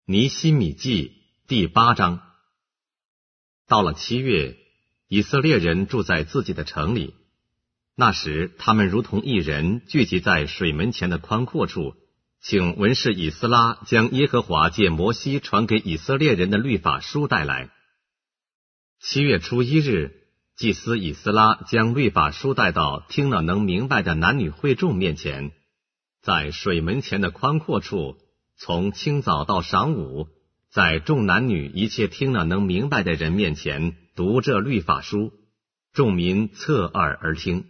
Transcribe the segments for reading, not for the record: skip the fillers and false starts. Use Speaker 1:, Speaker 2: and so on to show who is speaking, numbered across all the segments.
Speaker 1: 尼希米记第8章。到了7月，以色列人住在自己的城里。那时他们如同一人聚集在水门前的宽阔处，请文士以斯拉将耶和华借摩西传给以色列人的律法书带来。7月初1日，祭司以斯拉将律法书带到听了能明白的男女会众面前，在水门前的宽阔处，从清早到晌午，在众男女一切听了能明白的人面前读这律法书，众民侧耳而听。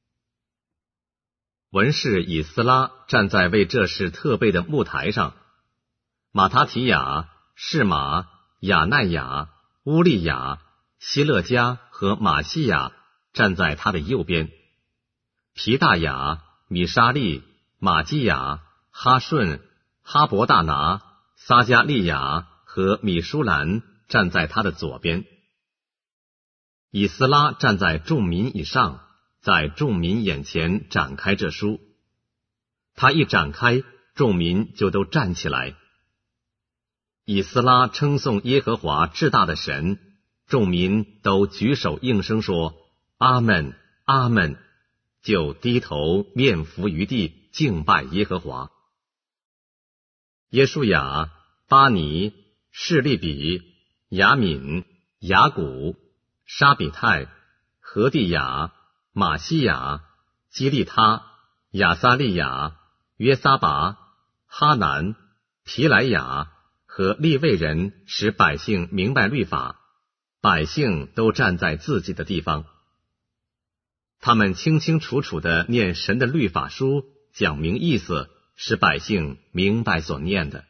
Speaker 1: 文士以斯拉站在为这事特备的木台上，马他提亚、士马、亚奈雅、乌利亚、希勒加和马西亚站在他的右边，皮大雅、米沙利、马基亚、哈顺、哈伯大拿、撒加利亚和米舒兰站在他的左边。以斯拉站在众民以上，在众民眼前展开这书。他一展开，众民就都站起来。以斯拉称颂耶和华至大的神，众民都举手应声说：阿们，阿们，就低头面伏于地，敬拜耶和华。耶书亚、巴尼、示利比、雅敏、雅古、沙比泰、何地亚、马西亚、基利他、亚撒利亚、约撒拔、哈南、皮莱雅和利未人使百姓明白律法，百姓都站在自己的地方。他们清清楚楚地念神的律法书，讲明意思，使百姓明白所念的。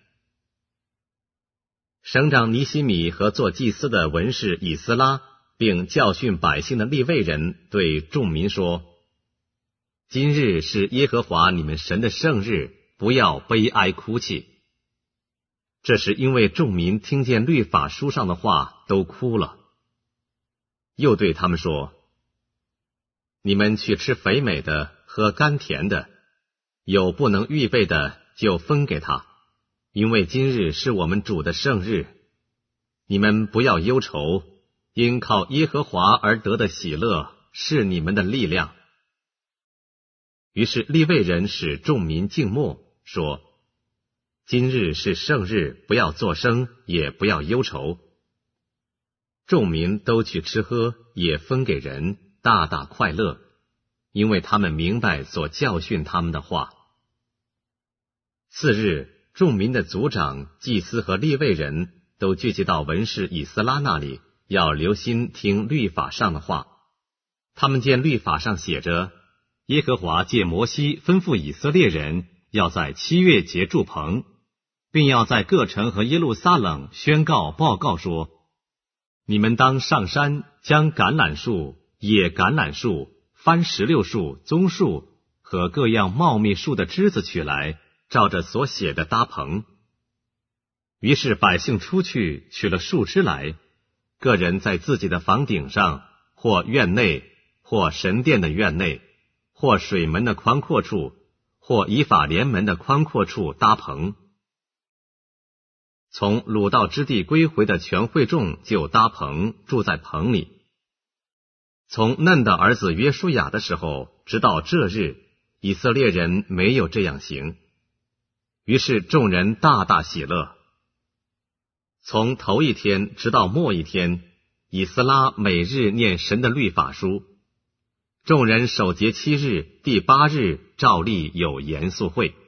Speaker 1: 省长尼希米和做祭司的文士以斯拉，并教训百姓的利未人，对众民说：今日是耶和华你们神的圣日，不要悲哀哭泣。这是因为众民听见律法书上的话，都哭了。又对他们说：你们去吃肥美的，喝甘甜的，有不能预备的，就分给他，因为今日是我们主的圣日。你们不要忧愁，因靠耶和华而得的喜乐是你们的力量。于是利未人使众民静默，说：今日是圣日，不要作声，也不要忧愁。众民都去吃喝，也分给人，大大快乐，因为他们明白所教训他们的话。次日，众民的族长、祭司和利未人都聚集到文士以斯拉那里，要留心听律法上的话。他们见律法上写着：耶和华借摩西吩咐以色列人要在7月节住棚，并要在各城和耶路撒冷宣告报告说：你们当上山，将橄榄树、野橄榄树、番石榴树、棕树和各样茂密树的枝子取来，照着所写的搭棚。于是百姓出去取了树枝来，个人在自己的房顶上，或院内，或神殿的院内，或水门的宽阔处，或以法莲门的宽阔处搭棚。从鲁道之地归回的全会众就搭棚，住在棚里。从嫩的儿子约书亚的时候，直到这日，以色列人没有这样行。于是众人大大喜乐。从头一天直到末一天，以斯拉每日念神的律法书。众人守节7日，第8日照例有严肃会。